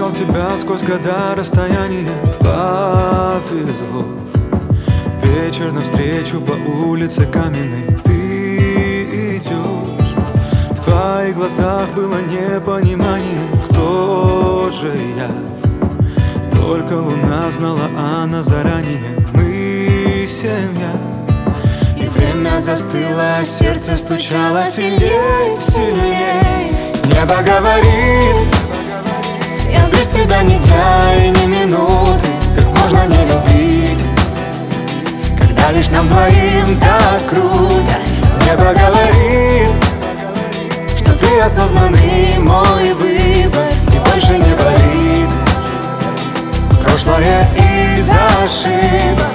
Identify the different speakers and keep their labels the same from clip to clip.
Speaker 1: искал тебя сквозь года, расстояние повезло. Вечер навстречу по улице каменной ты идешь. В твоих глазах было непонимание, кто же я. Только луна знала, она заранее, мы семья. И время застыло, а сердце стучало сильней, сильней. Небо говорит: я без тебя ни дня и ни минуты. Как можно не любить, когда лишь нам двоим так круто? Небо говорит, что ты осознанный мой выбор, и больше не болит прошлое из ошибок.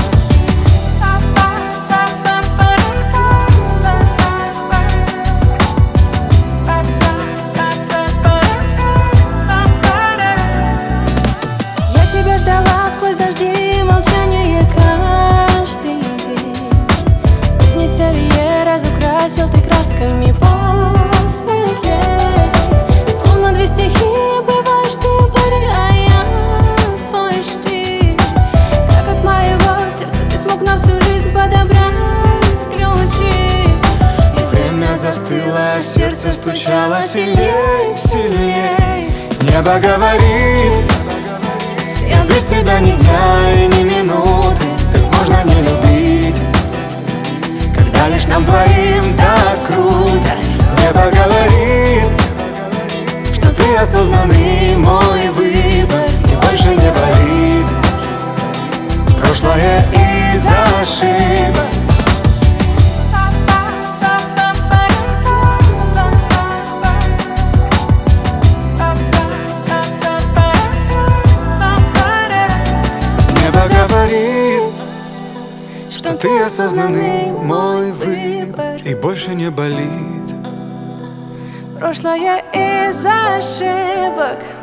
Speaker 2: Сквозь дожди и молчание каждый день. Дни серые разукрасил ты красками посветлей. Словно две стихии бываешь ты буря, а я твой штиль. Как от моего сердца ты смог на всю жизнь подобрать ключи.
Speaker 1: И время застыло, а сердце стучало сильней, сильней. Небо говорит: я без тебя ни дня и ни минуты. Как можно не любить, когда лишь нам двоим так круто? Небо говорит, что ты осознанный мой выбор, и больше не болит прошлое из ошибок. Что ты осознанный мой выбор, и больше не болит
Speaker 2: прошлое из ошибок.